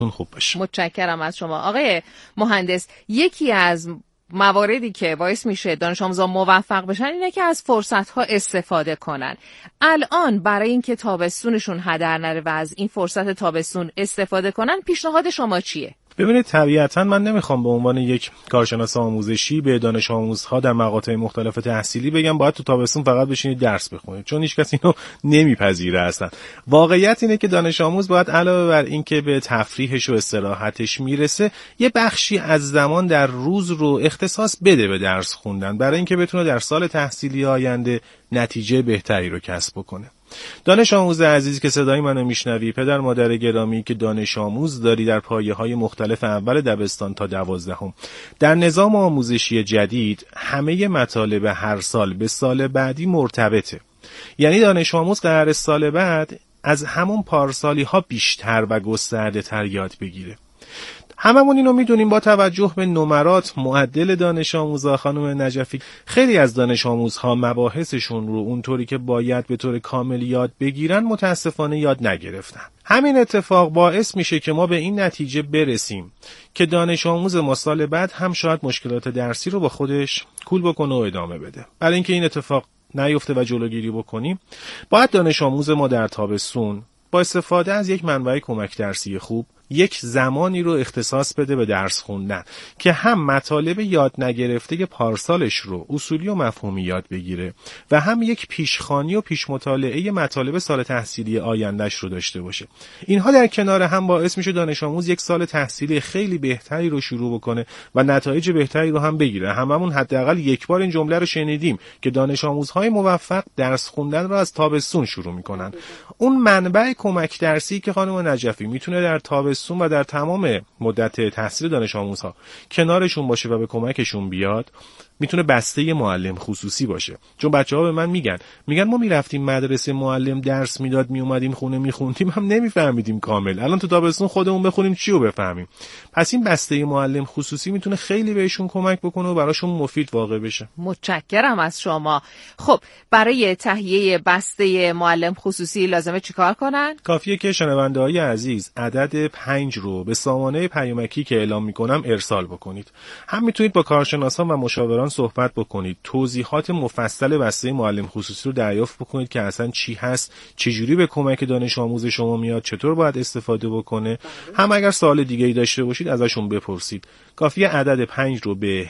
خوب باشه. متشکرم از شما آقای مهندس. یکی از مواردی که باعث میشه دانش آموزان موفق بشن اینه که از فرصت‌ها استفاده کنن. الان برای اینکه تابستونشون هدر نره و از این فرصت تابستون استفاده کنن، پیشنهاد شما چیه؟ ببینید، طبیعتاً من نمیخوام به عنوان یک کارشناس آموزشی به دانش آموزها در مقاطع مختلف تحصیلی بگم باید تو تابستون فقط بشینید درس بخونید، چون هیچ کس اینو نمیپذیره اصلا. واقعیت اینه که دانش آموز باید علاوه بر این که به تفریحش و استراحتش میرسه، یه بخشی از زمان در روز رو اختصاص بده به درس خوندن، برای اینکه بتونه در سال تحصیلی آینده نتیجه بهتری رو کسب بکنه. دانش آموز عزیز که صدای منو میشنوی، پدر مادر گرامی که دانش آموز داری در پایه‌های مختلف اول دبستان تا 12، در نظام آموزشی جدید همه مطالب هر سال به سال بعدی مرتبطه. یعنی دانش آموز قرار سال بعد از همون پارسالی ها بیشتر و گسترده تر یاد بگیره. هممون اینو میدونیم. با توجه به نمرات معدل دانش آموزها، خانم نجفی، خیلی از دانش آموزها مباحثشون رو اونطوری که باید به طور کامل یاد بگیرن متاسفانه یاد نگرفتن. همین اتفاق باعث میشه که ما به این نتیجه برسیم که دانش آموز ما سال بعد هم شاید مشکلات درسی رو با خودش کول بکنه و ادامه بده. برای اینکه این اتفاق نیفته و جلوگیری بکنیم، باید دانش آموز ما در تابستون با استفاده از یک منبع کمک درسی خوب یک زمانی رو اختصاص بده به درس خوندن که هم مطالب یاد نگرفته پارسالش رو اصولی و مفهومی یاد بگیره و هم یک پیشخوانی و پیش مطالعه مطالب سال تحصیلی آیندهش رو داشته باشه. اینها در کنار هم باعث میشه دانش آموز یک سال تحصیلی خیلی بهتری رو شروع بکنه و نتایج بهتری رو هم بگیره. هممون حداقل یک بار این جمله رو شنیدیم که دانش آموزهای موفق درس خوندن رو از تابستون شروع میکنن. اون منبع کمک درسی که خانم نجفی میتونه در تابستون و در تمام مدت تحصیل دانش آموزها کنارشون باشه و به کمکشون بیاد، میتونه بسته معلم خصوصی باشه. چون بچه‌ها به من میگن ما میرفتیم مدرسه، معلم درس میداد، میومدیم خونه میخوندیم، هم نمیفهمیدیم کامل. الان تو تابستون خودمون بخونیم چی رو بفهمیم. پس این بسته معلم خصوصی میتونه خیلی بهشون کمک بکنه و براشون مفید واقع بشه. متشکرم از شما. خب برای تهیه بسته معلم خصوصی لازمه چیکار کنن؟ کافیه که شنونده‌های عزیز عدد 5 رو به سامانه پیامکی که اعلام میکنم ارسال بکنید. هم میتونید با کارشناسان و مشاوران صحبت بکنید، توضیحات مفصل بسته معلم خصوصی رو دریافت بکنید که اصلا چی هست، چجوری به کمک دانش آموز شما میاد، چطور باید استفاده بکنه. هم اگر سوال دیگه‌ای داشته باشید ازشون بپرسید. کافیه عدد 5 رو به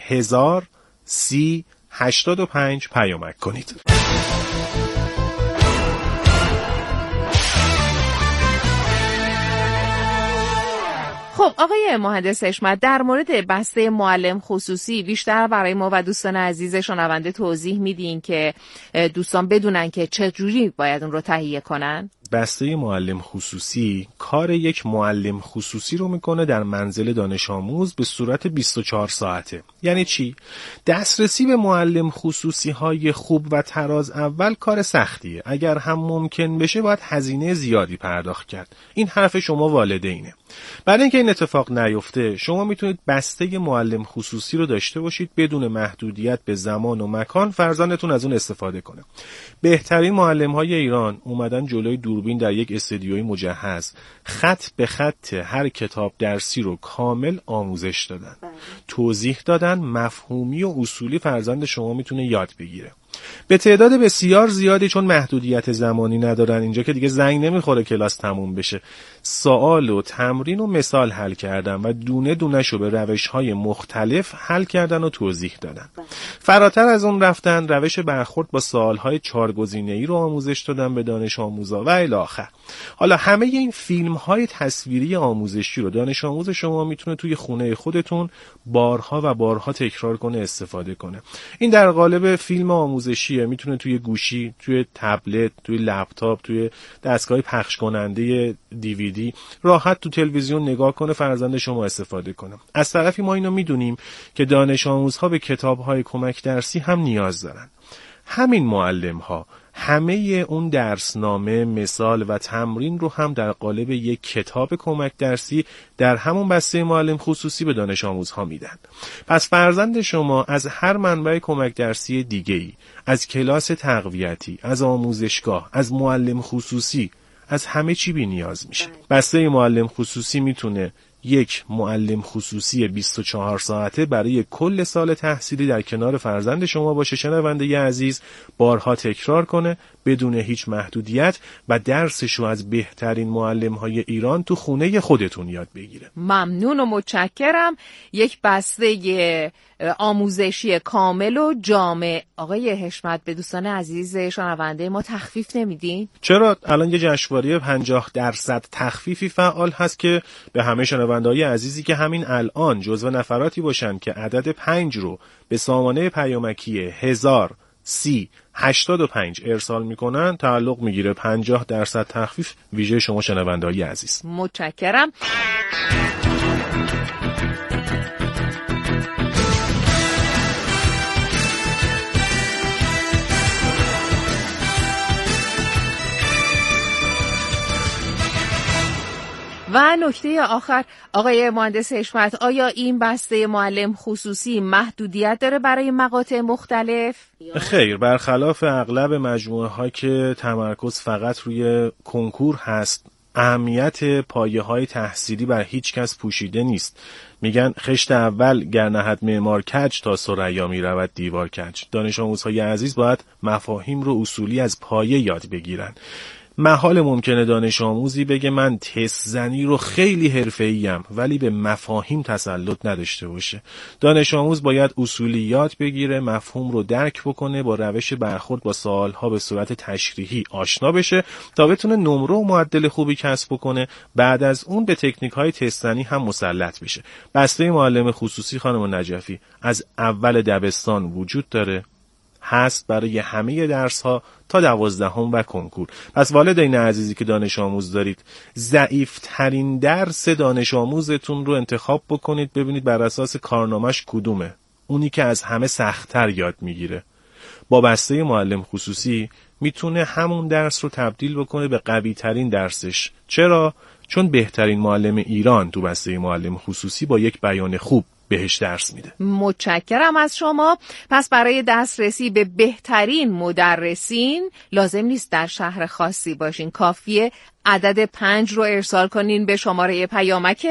103085 پیامک کنید. خب آقای مهندس حشمت، در مورد بسته معلم خصوصی بیشتر برای ما و دوستان عزیز شنونده توضیح میدین که دوستان بدونن که چجوری باید اون رو تهیه کنن؟ بسته معلم خصوصی کار یک معلم خصوصی رو میکنه در منزل دانش آموز به صورت 24 ساعته. یعنی چی؟ دسترسی به معلم خصوصی های خوب و تراز اول کار سختیه. اگر هم ممکن بشه باید هزینه زیادی پرداخت کرد. این حرف شما والدینه. برای اینکه این اتفاق نیفته شما میتونید بسته معلم خصوصی رو داشته باشید بدون محدودیت به زمان و مکان فرزندتون از اون استفاده کنه. بهترین معلم های ایران اومدن جلوی دوربین در یک استدیوی مجهز خط به خط هر کتاب درسی رو کامل آموزش دادن، توضیح دادن، مفهومی و اصولی فرزند شما میتونه یاد بگیره. به تعداد بسیار زیادی، چون محدودیت زمانی ندارن اینجا که دیگه زنگ نمیخوره کلاس تموم بشه، سوال و تمرین و مثال حل کردن و دونه دونه شو به روش‌های مختلف حل کردن و توضیح دادن. فراتر از اون رفتن روش برخورد با سوال‌های 4 گزینه‌ای رو آموزش دادن به دانش آموزا و الی آخر. حالا همه این فیلم‌های تصویری آموزشی رو دانش آموز شما میتونه توی خونه خودتون بارها و بارها تکرار کنه، استفاده کنه. این در قالب فیلم آموزشیه، میتونه توی گوشی، توی تبلت، توی لپتاپ، توی دستگاه پخش کننده دیویدی راحت تو تلویزیون نگاه کنه، فرزند شما استفاده کنه. از طرفی ما اینو میدونیم که دانش آموزها به کتاب‌های کمک درسی هم نیاز دارن. همین معلم‌ها همه اون درسنامه، مثال و تمرین رو هم در قالب یک کتاب کمک درسی در همون بسته معلم خصوصی به دانش آموزها میدن. پس فرزند شما از هر منبع کمک درسی دیگه‌ای، از کلاس تقویتی، از آموزشگاه، از معلم خصوصی، از همه چی بی نیاز میشه. بسته معلم خصوصی میتونه یک معلم خصوصی 24 ساعته برای کل سال تحصیلی در کنار فرزند شما باشه، شنونده عزیز، بارها تکرار کنه بدون هیچ محدودیت و درسش رو از بهترین معلم‌های ایران تو خونه خودتون یاد بگیره. ممنون و متشکرم. یک بسته آموزشی کامل و جامع. آقای حشمت، به دوستان عزیز شنونده ما تخفیف نمیدین؟ چرا؟ الان یه جشنواره 50% تخفیفی فعال هست که به همه شنونده‌های عزیزی که همین الان جزو نفراتی باشن که عدد 5 رو به سامانه پیامکی 103085 ارسال میکنن تعلق میگیره. 50% تخفیف ویژه شما شنونده‌های عزیز. متشکرم. و نکته آخر آقای مهندس حشمت، آیا این بسته معلم خصوصی محدودیت داره برای مقاطع مختلف؟ خیر، برخلاف اغلب مجموعه ها که تمرکز فقط روی کنکور هست، اهمیت پایه های تحصیلی بر هیچ کس پوشیده نیست. میگن خشت اول گر نهد معمار کج، تا ثریا می رود دیوار کج. دانش آموزهای عزیز باید مفاهیم رو اصولی از پایه یاد بگیرن. محال ممکنه دانش آموزی بگه من تست زنی رو خیلی حرفه‌ایم ولی به مفاهیم تسلط نداشته باشه. دانش آموز باید اصولی یاد بگیره، مفهوم رو درک بکنه، با روش برخورد با سوالها به صورت تشریحی آشنا بشه تا بتونه نمره و معدل خوبی کسب بکنه. بعد از اون به تکنیک‌های تست زنی هم مسلط بشه. بسته معلم خصوصی خانم نجفی از اول دبستان وجود داره، هست برای همه درس‌ها تا 12 و کنکور. پس والدین عزیزی که دانش آموز دارید، ضعیف‌ترین درس دانش آموزتون رو انتخاب بکنید، ببینید بر اساس کارنامه‌اش کدومه، اونی که از همه سخت‌تر یاد میگیره. با بسته معلم خصوصی میتونه همون درس رو تبدیل بکنه به قوی‌ترین درسش. چرا؟ چون بهترین معلم ایران تو بسته معلم خصوصی با یک بیان خوب بهش درس میده. متشکرم از شما. پس برای دسترسی به بهترین مدرسین لازم نیست در شهر خاصی باشین، کافیه عدد 5 رو ارسال کنین به شماره پیامک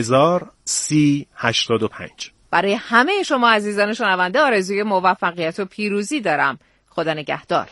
103085. برای همه شما عزیزان شنونده آرزوی موفقیت و پیروزی دارم. خدا نگهدار.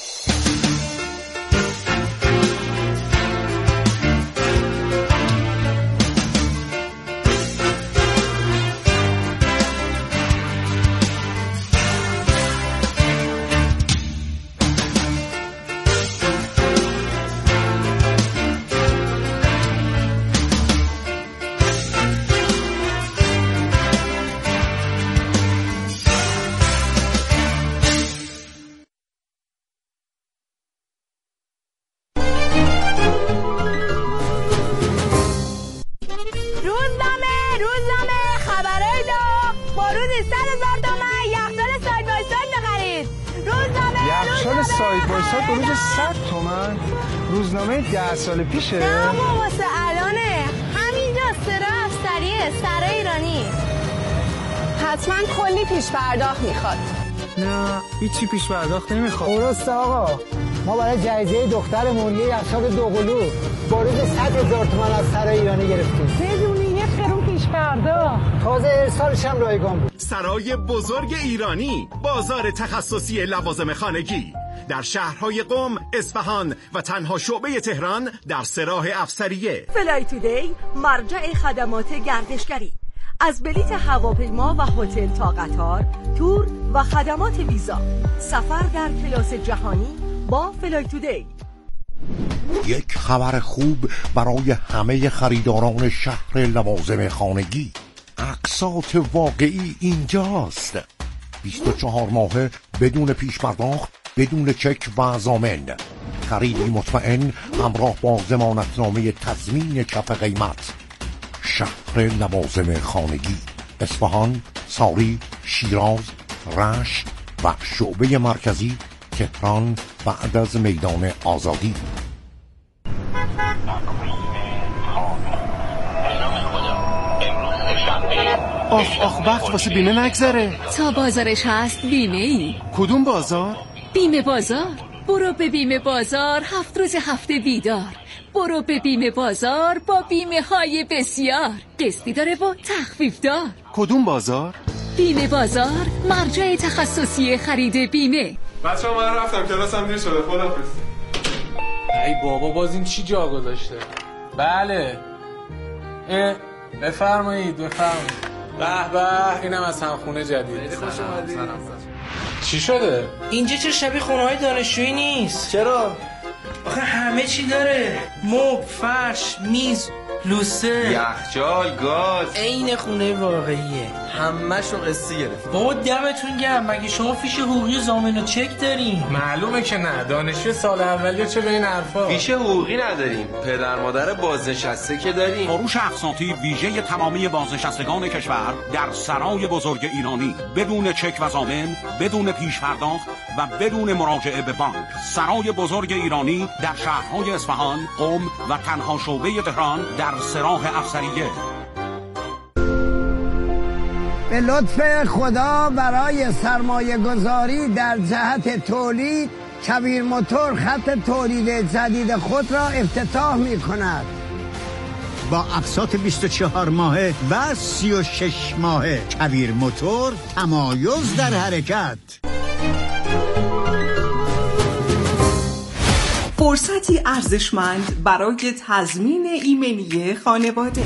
روزنامه 10 سال پیشه؟ نه ما واسه الانه، همینجا سرا افسریه، سرای ایرانی. حتما کلی پیش پرداخت میخواد. نه هیچی پیش پرداخت نمیخواد. درسته آقا، ما برای جایزه دخترمون یه یخچال دوقلو بروز 100,000 تومان از سرای ایرانی گرفتیم بدون یه قرون پیش پرداخت. تازه ارسالش هم رایگان بود. سرای بزرگ ایرانی، بازار تخصصی لوازم خانگی در شهرهای قم، اصفهان و تنها شعبه تهران در سراح افسریه. فلای تودی مرجع خدمات گردشگری، از بلیت هواپیما و هتل تا قطار، تور و خدمات ویزا، سفر در کلاس جهانی با فلای تودی. یک خبر خوب برای همه خریداران شهر لوازم خانگی. اقساط واقعی اینجاست. 24 ماهه بدون پیش پرداخت، بدون چک و ضامن. خریدی مطمئن همراه با ضمانتنامه تضمین کف قیمت. شهر لوازم خانگی، اصفهان، ساری، شیراز، رشت و شعبه مرکزی تهران بعد از میدان آزادی. آخ وقت واسه بیمه نگذره. تا بازارش هست بیمه ای. کدوم بازار؟ بیمه بازار. برو به بیمه بازار، 7 روز هفته بیدار. برو به بیمه بازار با بیمه های بسیار. قسطی داره و تخفیف دار. کدوم بازار؟ بیمه بازار، مرجع تخصصی خرید بیمه. بچه‌ها من رفتم، کلاسم دیر شده. خداحافظ. ای بابا باز این چی جا گذاشته؟ بله. بفرمایید. به به، اینم از همخونه جدید. خوش اومدید. چی شده؟ اینجا چه شبیه خونه‌های دانشجویی نیست؟ چرا؟ آخه همه چی داره. مبل، فرش، میز، لوسه، یخچال، گاز. عین خونه واقعیه. همه‌شو قسطی گرفت. بابا دمتون گرم. مگه شما فیش حقوقی ضامن و چک دارین؟ معلومه که نه. دانشجو سال اولیه چه به این حرفا؟ فیش حقوقی نداریم. پدر مادر بازنشسته که داریم. فروش اقساطی ویژه تمامی بازنشستگان کشور در سرای بزرگ ایرانی، بدون چک و ضامن، بدون پیش پرداخت و بدون مراجعه به بانک. سرای بزرگ ایرانی در شهرهای اصفهان، قم و تنها شعبه تهران در سراح افسریه. به لطف خدا برای سرمایه گذاری در جهت تولید، کویر موتور خط تولید جدید خود را افتتاح می کند. با اقساط 24 ماهه و 36 ماهه. کویر موتور، تمایز در حرکت. فرصتی ارزشمند برای تضمین ایمنی خانواده.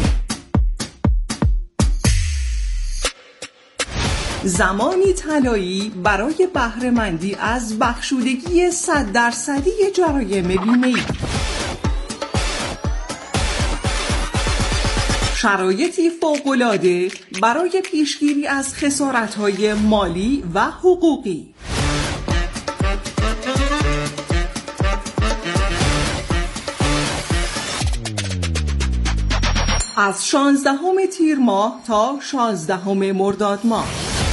زمانی طلایی برای بهره‌مندی از بخشودگی 100% جرایم بیمه‌ای. شرایطی فوق‌العاده برای پیشگیری از خسارت‌های مالی و حقوقی. از 16 تیر ماه تا 16 مرداد ماه.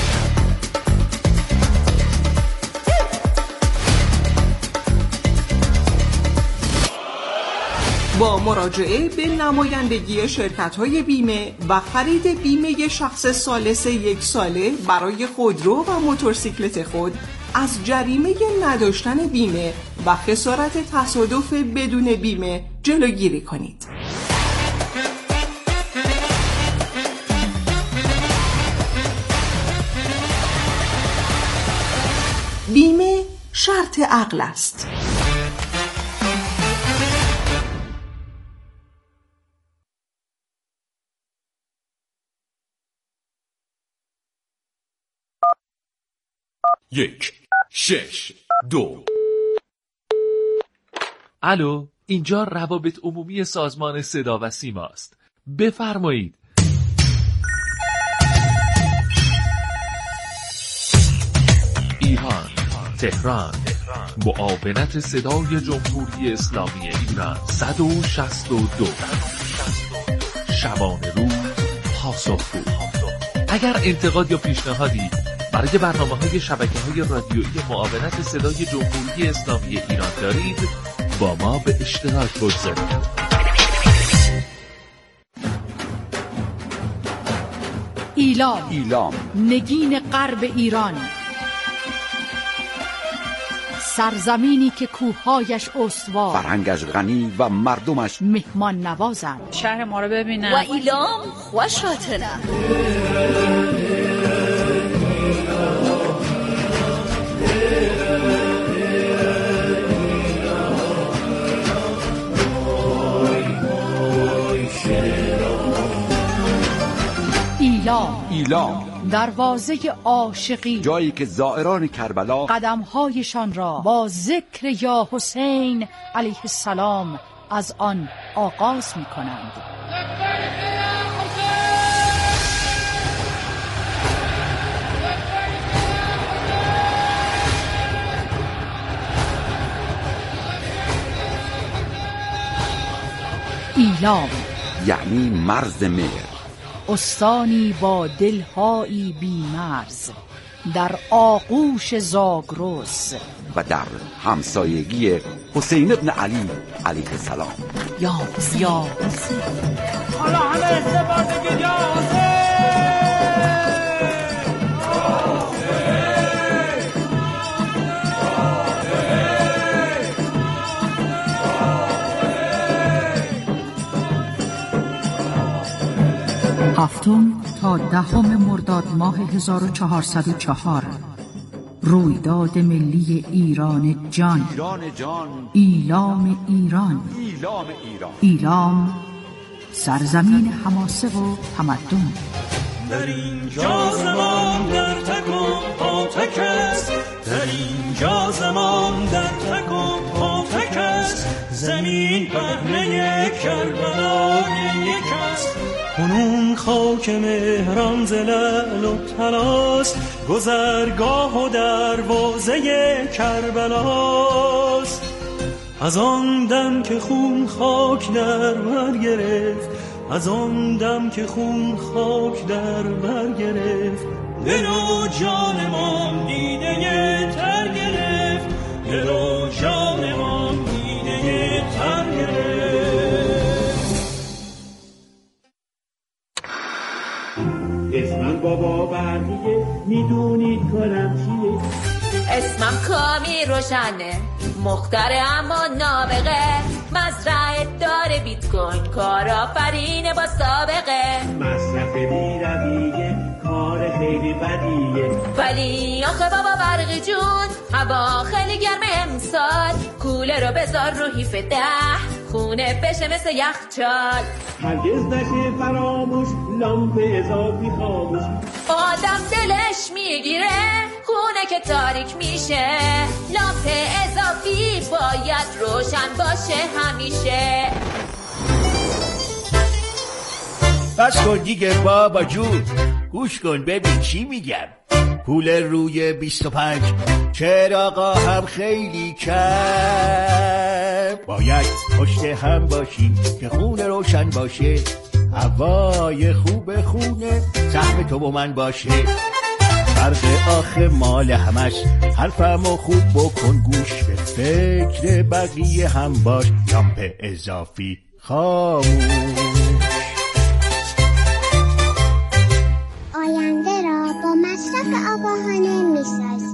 با مراجعه به نمایندگی شرکت‌های بیمه و خرید بیمه شخص ثالث 1 ساله برای خودرو و موتورسیکلت خود از جریمه نداشتن بیمه و خسارت تصادف بدون بیمه جلوگیری کنید. بیمه شرط عقل است. یک 6 2. الو، اینجا روابط عمومی سازمان صدا و سیما است. بفرمایید. ایران، تهران، معاونت صدای جمهوری اسلامی ایران 162. شبانه روز پاسخگو. اگر انتقاد یا پیشنهادی برای برنامه‌های شبکه‌های رادیویی معاونت صدای جمهوری اسلامی ایران دارید، با ما به اشتراک بگذارید. ایلام نگین غرب ایران، سرزمینی که کوههایش استوار، فرهنگش غنی و مردمش مهمان نوازند. شهر ما رو ببینن و ایلام خوش خاطره. ایلام دروازه عاشقی، جایی که زائران کربلا قدمهایشان را با ذکر یا حسین علیه السلام از آن آغاز می کنند. ایلام یعنی مرز مهر، استانی با دلهایی بی مرز در آغوش زاگرس و در همسایگی حسین ابن علی علیه السلام. یا حسین حالا همه استفاده که یا حسین. هفتم تا 10 مرداد ماه 1404 رویداد ملی ایران جان. ایلام ایران. ایلام سرزمین حماسه و تمدن. در اینجا زمان در تک و پاتک است، در اینجا زمان در تک و پاتک است، زمین پهنه کربلای یک است. کنون خاک مهران ز لعل و طلاست، گذرگاه و دروازه کربلاست. از آن دم که خون خاک در بر گرفت، از آن دم که خون خاک در بر گرفت، دل و جانمان دیده تر گرفت، دل و جانمان دیده تر گرفت. اسمم بابا بردیه، میدونید کارم چیه؟ اسمم کامی روشنه، مختره اما نابغه، مزرعه داره بیت کوین، کارآفرینه با سابقه، مصرف بی‌رویه، کار خیلی بدیه. ولی آخه بابا برقی جون، هوا خیلی گرمه امسال، کوله رو بذار رو هیف 10، خونه بشه مثل یخچال. هرگز نشه فراموش، لامپ اضافی خاموش. آدم دلش میگیره خونه که تاریک میشه، لامپ اضافی باید روشن باشه همیشه. بس کن دیگه بابا جون، گوش کن ببین چی میگم. کولر روی 25، چراغا هم خیلی کم، باید پشت هم باشی که خونه روشن باشه، هوای خوب خونه سهم تو و من باشه. فرق آخه مال همش، حرفمو خوب بکن گوش، به فکر بقیه هم باش، لامپ اضافی خاموش. آینده را با مصرف آگاهانه می‌سازیم.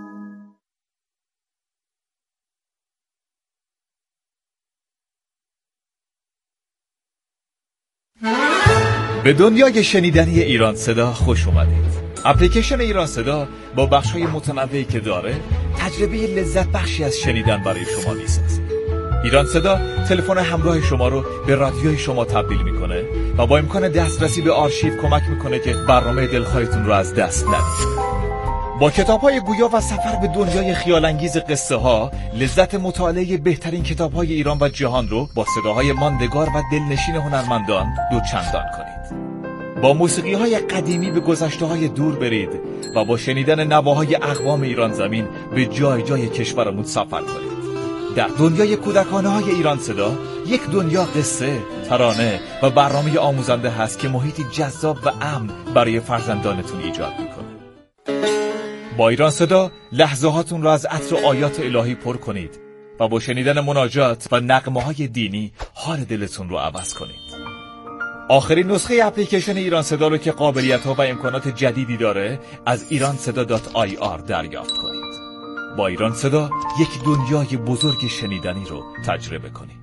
به دنیای شنیدنی ایران صدا خوش اومدید. اپلیکیشن ایران صدا با بخش‌های متنوعی که داره، تجربه لذت بخشی از شنیدن برای شما میسازه. ایران صدا تلفن همراه شما رو به رادیوی شما تبدیل میکنه و با امکان دسترسی به آرشیو کمک میکنه که برنامه دلخواهتون رو از دست ندید. با کتاب‌های گویا و سفر به دنیای خیال‌انگیز قصه ها، لذت مطالعه بهترین کتاب‌های ایران و جهان رو با صداهای ماندگار و دلنشین هنرمندان دوچندان کنید. با موسیقی‌های قدیمی به گذشته‌های دور برید و با شنیدن نواهای اقوام ایران زمین به جای جای کشورمون سفر کنید. در دنیای کودکانه‌های ایران صدا، یک دنیا قصه، ترانه و برنامه آموزنده هست که محیطی جذاب و امن برای فرزندانتون ایجاد می‌کنه. با ایران صدا لحظه‌هاتون را از عطر آیات الهی پر کنید و با شنیدن مناجات و نغمه‌های دینی حال دلتون رو عوض کنید. آخرین نسخه اپلیکیشن ایران صدا رو که قابلیت‌ها و امکانات جدیدی داره از iranseda.ir دریافت کنید. با ایران صدا یک دنیای بزرگ شنیدنی رو تجربه کنید.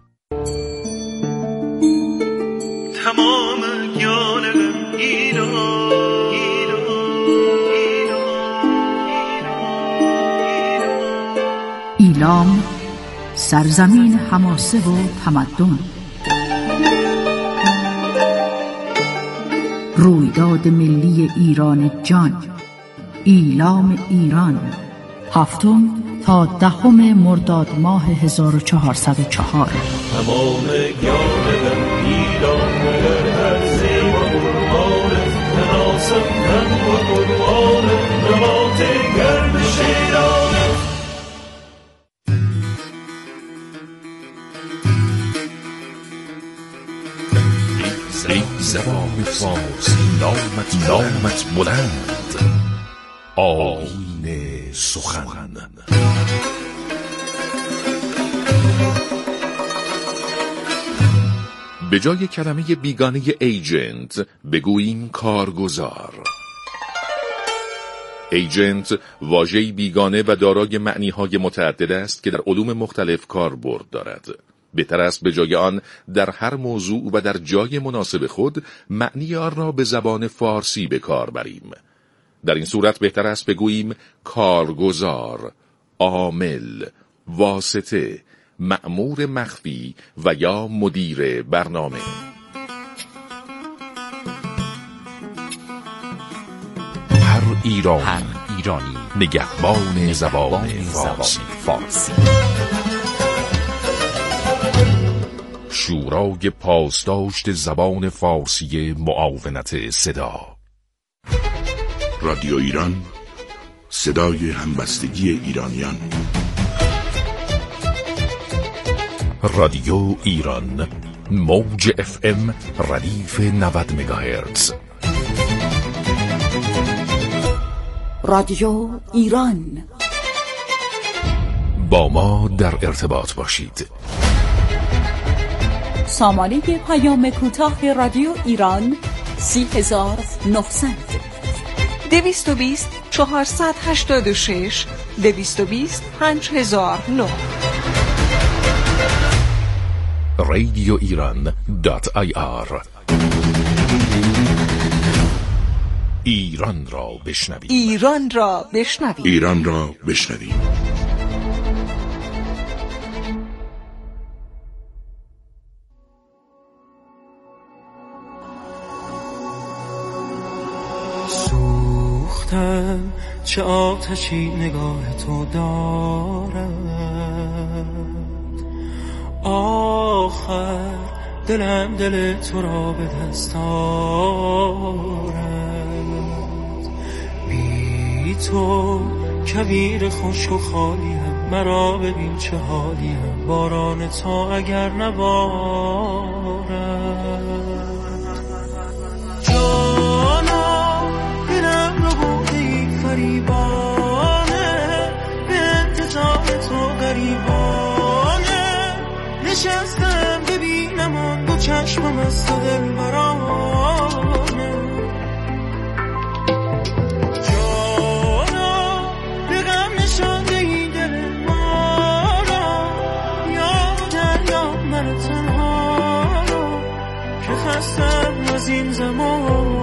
تمام جانم ایران، ایلام سرزمین حماسه و تمدن. رویداد ملی ایران جان. ایلام ایران. 7 تا 10 مرداد ماه 1404. تمام جانم ایران، در هر زیبا قربانت، مناسب تن و قربانت، نبات گرم شیرانت. ای زبان فارسی نامت بلند، آیین سخن. به جای کلمه بیگانه ایجنت بگوییم کارگزار. ایجنت واژه‌ای بیگانه و دارای معنی‌های متعدد است که در علوم مختلف کاربرد دارد. بهتر است به جای آن در هر موضوع و در جای مناسب خود معنی آن را به زبان فارسی به کار بریم. در این صورت بهتر است بگوییم کارگزار، عامل، واسطه، مأمور مخفی و یا مدیر برنامه. هر ایرانی نگهبان زبان فارسی. شورای پاسداشت زبان فارسی معاونت صدا. رادیو ایران، صدای همبستگی ایرانیان. رادیو ایران، موج FM ردیف 90 مگاهرتز. رادیو ایران، با ما در ارتباط باشید. سامانه پیام کوتاه رادیو ایران 3900 220 486 220 5009. radioiran.ir. ایران را بشنوید. ایران را بشنوید. ایران را بشنوید. سوختم چه آتشی نگاه تو دارد، آخر دلم دل تو را به دست آرد. بی تو کویر خشک و خالیم، مرا ببین چه حالیم، باران تا اگر نبارد. جانا دلم رو بوده ای فریبانه، به انتظار تو غریبانه. نشستم ببینم آن دو چشمم از تو دلبرانه. جانا به غم نشانده ای دل ما را، یا دریا من تنها را، که خستم از این زمان.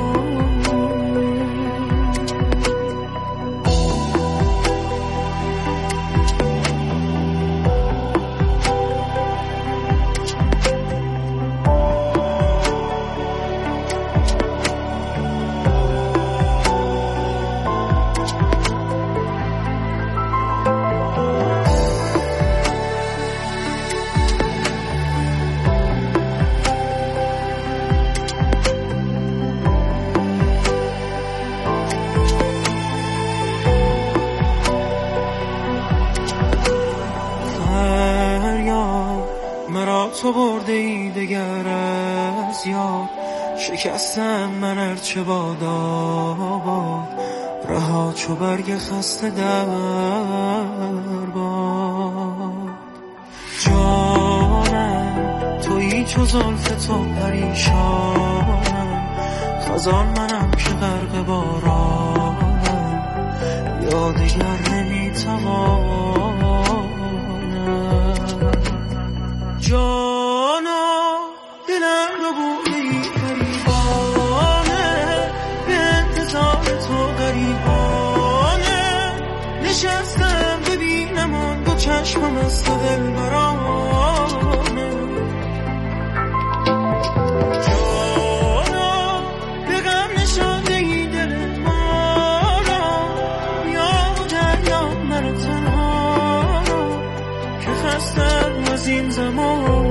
تو برده ای دگر از یاد، شکستم من ارچه باد آباد، رها چو برگ خسته در باد. جانم تویی چو زلف تو پریشانم، خزان منم که غرق بارانم، یادگر نمیتوانم. جانا دلم رو بوده غریبانه، به انتظار تو غریبانه. نشستم ببینم آن دو چشمم از تو دلبرانه. جانا به غم نشانده ای دل ما را، یا دریا من تنها را، که خستم از این زمان.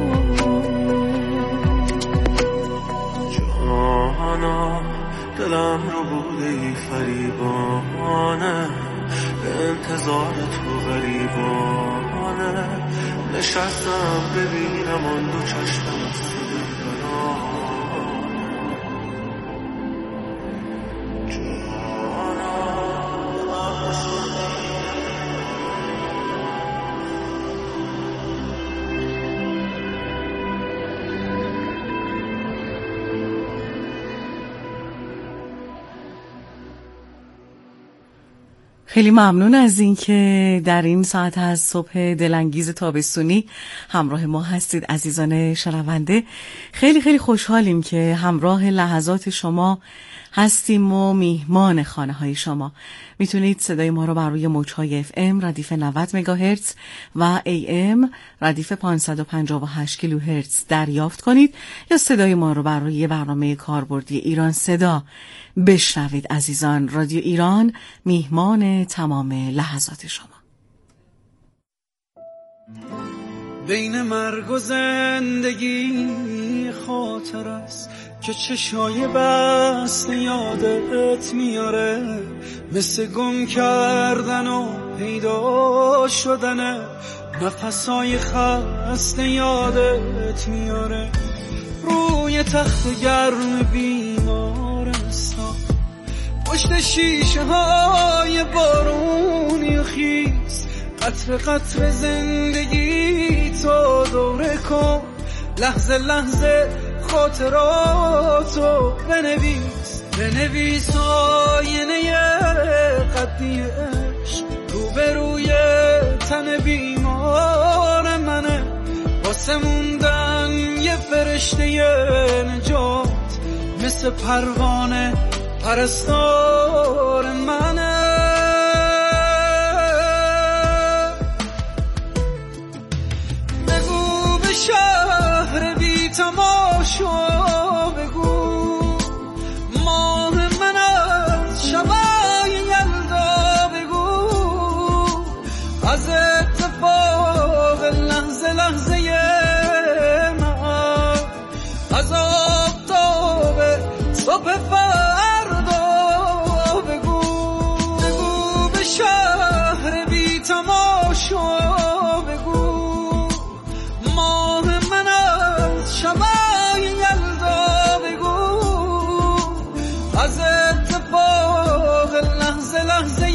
جانا دلم رو بوده ای فریبانه، به انتظار تو غریبانه. نشستم ببینم آن دو چشمم از تو خیلی ممنون از این که در این ساعت از صبح دلانگیز تابستونی همراه ما هستید عزیزان شنونده. خیلی خیلی خوشحالیم که همراه لحظات شما هستیم و میهمان خانه های شما. میتونید صدای ما رو بر روی موجهای FM ردیف 90 مگاهرتز و AM ردیف 558 کیلوهرتز دریافت کنید یا صدای ما رو بر روی برنامه کاربردی ایران صدا بشنوید. عزیزان، رادیو ایران میهمان تمام لحظات شما. بین مرگ و زندگی خاطر است که چشای بسته یادت میاره، مثل گم کردن و پیدا شدن نفسای خسته یادت میاره. روی تخت گرم بیمارستان پشت شیشه های بارونی و خیز، قطر قطر زندگی تو دوره کن، لحظه لحظه خاطراتو بنویس آینه قدی عشق روبروی تن بیمار منه، واسه موندن یه فرشته نجات مثل پروانه پرستار منه. بگو به شهر بی تماشا، بگو ماه من از شبای یلدا، بگو از اتفاق لحظه لحظه من، از آفتاب صبح فردا، بگو به شهر بی تماشا، بگو ماه من از شبای یلدا، بگو از اتفاق لحظه لحظه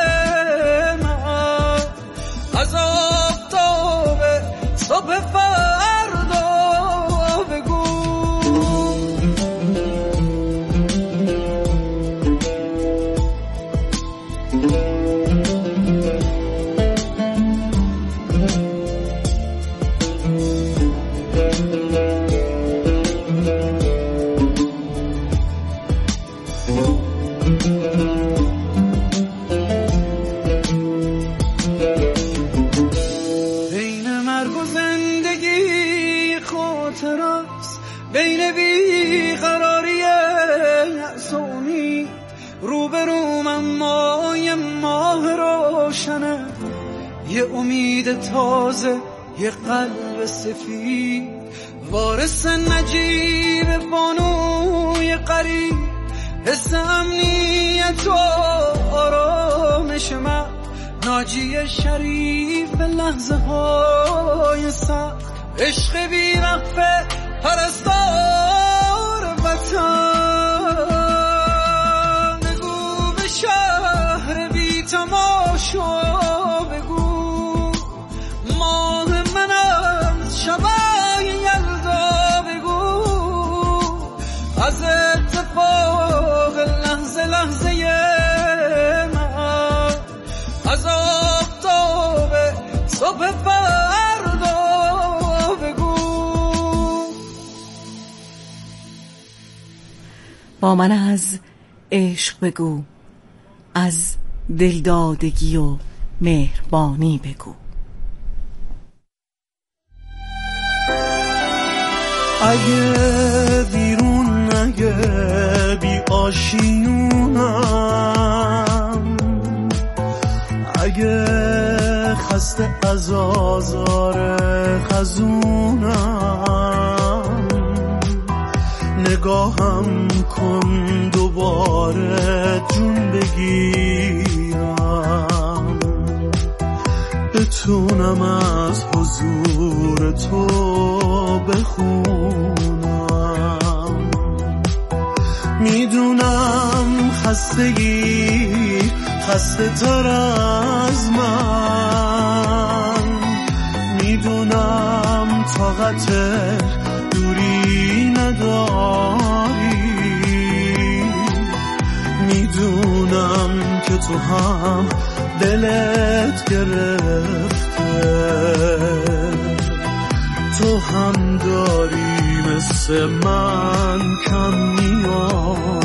من، از آفتاب صبح فردا، بگو. بین مرگ و زندگی خاطر است، بین بیقراری یأس و امید، روبرو من مای ماه روشنه، یه امید تازه، یه قلب سفید، وارث نجیب بانوی قریب، حس امنیت و آرامش من، ناجی شریف لحظه های سخت، عشق بی وقفه پرستار وطن. بگو به شهر بی تماشا، بگو ماه من از شبای یلدا، بگو از اتفاق لحظه لحظه من، از آفتاب صبح فردا، بگو. با من از عشق بگو، از دلدادگی و مهربانی بگو. اگه بیرون نگه بی آشیونم، اگه خسته از آزار خزونم، نگاهم کن دوباره جون بگیرم، بتونم از حضور تو بخونم. میدونم خستگی خسته تر از من، میدونم طاقت دوری نداری، میدونم که تو هم دلت گرفته، تو هم داری مثل من کم میاد.